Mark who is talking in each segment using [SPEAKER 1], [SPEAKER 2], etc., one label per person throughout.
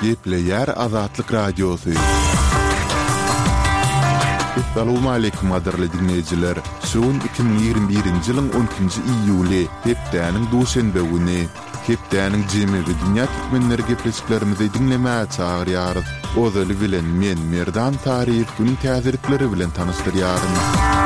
[SPEAKER 1] Gepleyer Azatlyk Radiosu. Assalamu alaykum adarly dinleyijiler. Şuun 2021-nji ýylyň 10-njy iýuly, hepdäniň duşanbe güni. Hepdäniň jemegi dünýä türkmenleri gepleşiklerimizi dinlemäge çagyrýarys. Ozaly bilen men Merdan Taryýew günüň täzirlikleri bilen tanystyryarym.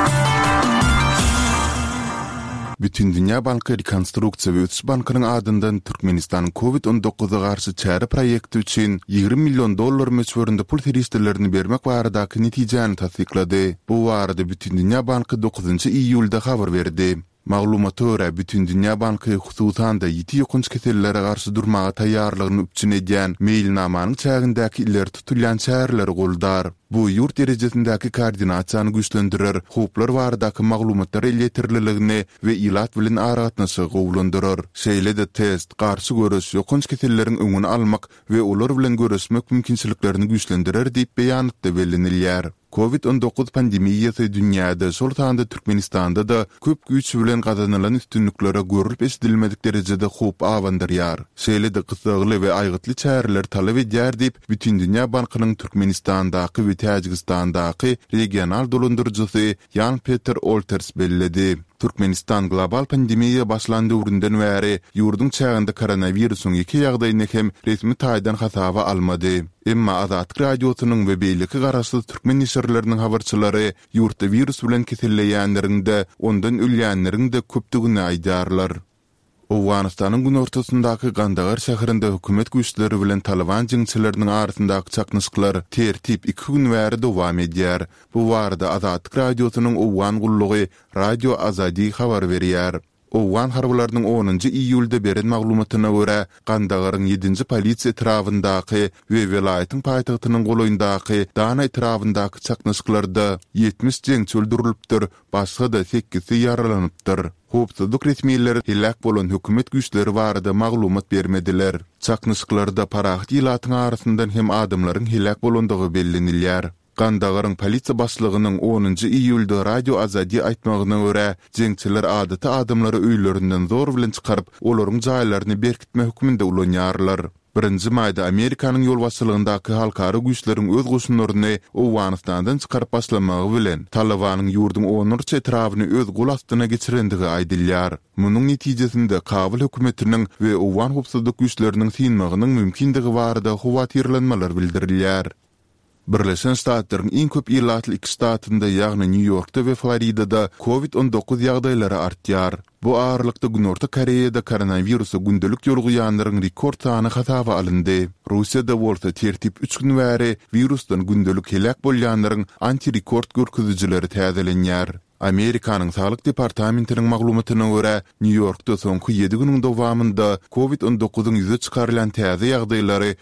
[SPEAKER 1] Bütün Dünya Banky Rekonstruksiýa we Ötüş Bankynyň adyndan Türkmenistan COVID-19-a garşy çäre proýekti üçin $20 milyon möçberinde pul teristlerini bermek baradaky netijäni tasdiklady. Bu barada Bütün Dünya Banky 9-njy iýulda habar berdi. Maglumata görä Bütün Dünya Banky hususan da ýiti ýokunç kesellere garşy durmaga taýýarlygyny üçin edýän mailnamanyň çägindäki iller tutulýan çäreleri goldar. Bu ýurt derejesindäki koordinasiýany güýçlendirer, hoplar baradaky maglumatlar ýetirliligini we ilat bilen aratnaşy gowlandyrar. Şeýle-de test, garşy görüş, ýokunç keselleriň öňüni almak we olar bilen görüşmek mümkinçiliklerini güýçlendirer diýip beýanatda bellenilýär. COVID-19 pandemiýasy dünýäde, şol tanda Türkmenistanda da köp güýç bilen gazanylan üstünliklere görülip esdilmedik derejede hop awandyrýar. Şeýle-de gysagly we aýgytly çäreler talap edýär diýip Bütün Dünya Bankynyň Türkmenistandaky we Täjikistandaky regional dolandyrjysy Jan Peter Olters belledi. Türkmenistan global pandemiýa başlandy urundan bäri ýurdun çäginde koronawirusyň iki ýagdaýyny hem resmi taýdan hasaba almady. Emma Azatlyk Radiosynyň we beýleki garaşly türkmen nisirleriniň habarçylary ýurtda virus bilen keselleýänleriň de ondan ölýänleriň de köpdigini aýdarlar. Owganystanyň gün ortasyndaky Gandagar şäherinde hökümet güýçleri bilen Taliban jyňçylarynyň arasyndaky çaknyşyklar tertip 2 gün bäri dowam edýär. Bu barada Azatlyk Radiosynyň Owgan gullugy Radio Azadi habar berýär. Owgan harbalarynyň 10-njy iýulda beren maglumatyna görä, Gandagaryň 7-nji polisiýa etrafyndaky we welaýatyň paýtagtynyň goloýundaky Dana etrafyndaky çaknyşyklarda 70 jengçi öldürilipdir, başga da 8 ýaralanypdyr. Hopsuzlyk resmiýetleri helak bolan hökümet güýçleri barada maglumat bermediler. Çaknyşyklarda parahat ýylatyň arasyndan hem adamlaryň helak bolandygy bellenilýär. Gandagaryň polisiýa başlygynyň 10-njy iýulda Radio Azadi aýtmagyna görä, jengçiler adaty adamlary öýlerinden zor bilen çykaryp, olaryň jaýlaryny berkitme hökmünde ulanýarlar. 1-nji maýda Amerikanyň ýol başçylygyndaky halkara güýçleriň öz goşunlaryny Owganystandan çykaryp başlamagy bilen Talibanyň ýurdun 10-njy etrawyny öz gol astyna geçirendigi aýdylýar. Munyň netijesinde Kabul hökümetiniň we Owgan hopsuzlyk güýçleriniň synmagynyň mümkindigi barada howatyrlanmalar bildirilýär. Birleşen Ştatlaryň iň köp ýylatly 2 ştatynda, ýagny New Yorkda we Floridada COVID-19 ýagdaýlary artýar. Bu ağırlykda Günorta Koreýada koronawirusa gündelik ýolguýanlaryň rekord sany hasaba alyndy. Russiýada bolsa tertip 3 gün bäri virusdan gündelik helak bolýanlaryň anti-rekord görkezüjileri täzelenýär. Amerikanyň Saglyk Departamentiniň maglumatyna görä, New Yorkda soňky 7 güniň dowamında COVID-19-yň ýüze çykarylan täze ýagdaýlary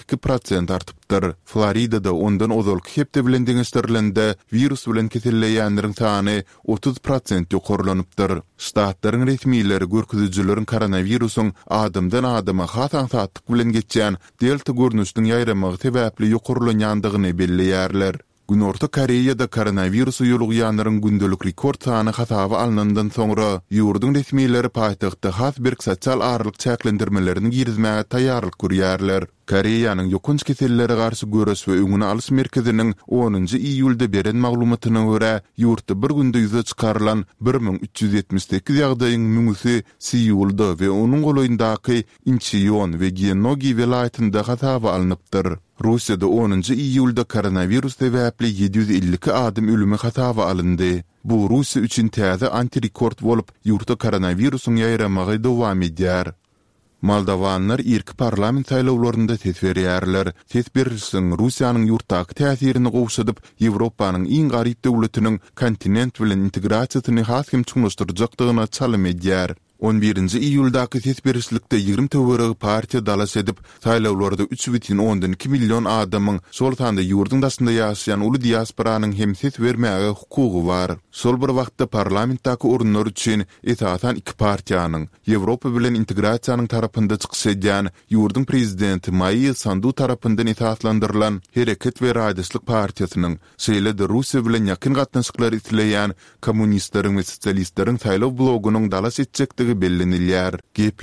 [SPEAKER 1] 42% artypdyr. Floridada ondan ozalky hepde bilen deňeşdirilende virus bilen keselleýänleriň sany 30% ýokarlanypdyr. Ştatlaryň resmiýetleri görkezüjileriň koronawirusyň adamdan adama hatan satdyk bilen geçýän delta görnüşiniň ýaýramagy sebäpli ýokarlanýandygyny belleýärler. Günorta Koreýada koronawirusu ýolguýanlaryň gündelik rekord sany hasaba alynandan soňra ýurdun resmiýetleri paýtagtda has bir sosial aýrylyk çäklendirmelerini girizmäge taýýarlyk görýärler. Koreýanyň ýokunç keselleri garşy görüş we öňüni alyş merkeziniň 10-njy iýulda beren maglumatyna görä, ýurtda bir günde ýüze çykarylan 1378 ýagdaýyň müňüsi Seulda we onuň goloýundaky Incheon we Gyeonggi welaýatynda hasaba alynıpdyr. Russiýada 10-njy iýulda koronavirus sebäpli 752 adam ölümi hasaba alyndy. Bu Russiýa üçin täze anti-rekord bolup, ýurtda koronawirusyň ýaýramagy dowam edýär. Moldawanlar ilk parlament saýlawlarynda ses berýärler. Ses berişiň Russiýanyň ýurtdaky täsirini gowşadyp, Ýewropanyň iň garyp döwletiniň kontinent bilen integrasiýasyny hasym çuňlaşdyrjakdygyna çalym edýär. 11-nji iýuldaky ses berişlikde 20 töweregi partiýa dalas edip, saýlawlarda 3,2 milyon adamyň şol tanda ýurdun daşynda ýaşaýan uly diasporanyň hem ses bermäge hukugy bar. Şol bir wagtda parlamentdaky orunlar üçin esasan 2 partiýanyň Ýewropa bilen integrasiýanyň tarapynda çykyş edýän ýurdun prezidenti Maia Sandu tarapyndan esaslandyrylan Hereket we Raýdaşlyk partiýasynyň, şeýle-de Russiýa bilen ýakyn gatnaşyklar isleýän kommunistleriň we sosialistleriň saýlaw blogunyň dalas etjekdigi bellenilýär.